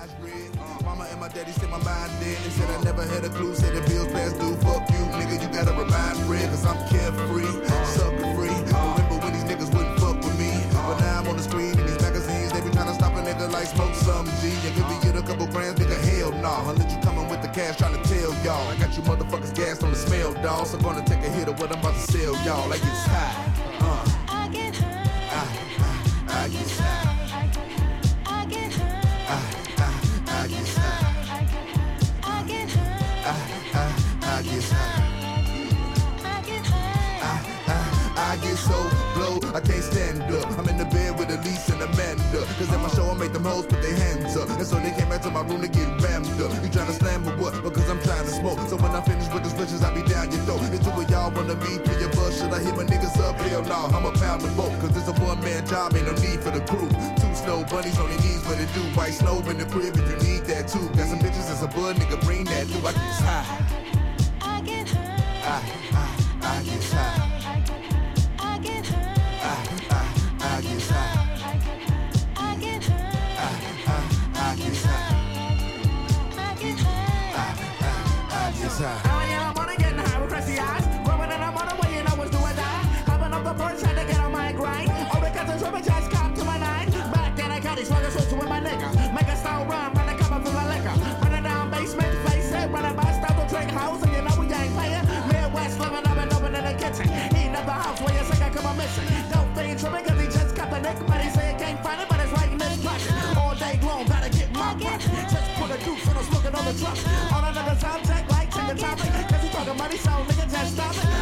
Mama and my daddy said my mind dead. They said I never had a clue. Said the bills past due. Fuck you, nigga. You gotta remind Fred, cause I'm carefree, sucker free. Remember when these niggas wouldn't fuck with me? But now I'm on the screen in these magazines. They be trying to stop a nigga like smoke some G. And give me get a couple grams, nigga. Hell nah. I'll let you coming with the cash, trying to tell y'all. I got you motherfuckers gassed on the smell, dawg. So gonna take a hit of what I'm about to sell y'all. Like it's high. I get high. I get high. I get high. I get high. I get high. I get high. I get so blow, I can't stand up. I'm in the bed with Elise and Amanda. Cause at my show I made them hoes put their hands up. And so they came back to my room to get rammed up. You tryna slam or what? Because I'm trying to smoke. So when I finish with the switches, I be down your throat. It's what y'all wanna be for your buzz. Should I hit my niggas up? Hell nah, I'm a pound the boat. Cause it's a one-man job, ain't no need for the crew. Two snow bunnies on their knees, what it do? White snow in the crib if you need that too. Got some bitches that's a bud, nigga, bring that through. I get high. I get high. I get high. I get high. I get high. I get high. I get high. I get high. I get high. Now yeah, I'm on getting high with crazy eyes. Growing and I'm on the way and I was do or die. Hopping up the porch, trying to get on my grind. All because the triple just come to my nine. Back then I got these sluggers switching with my nigga. Make a style run, running cover for my liquor. Running down basement, face it, running by style to drink house, and you know we ain't playing. Midwest living up and open in the kitchen. Eating up the house where you think I come on mission. Don't think tripping cause he just got the nick, but he say he can't find it, but it's right in his pocket. All day long, gotta get my profit. Just put a deuce and I'm smoking on the truck. On another time, check like, check the topic. Cause you talking money, so nigga just stop it.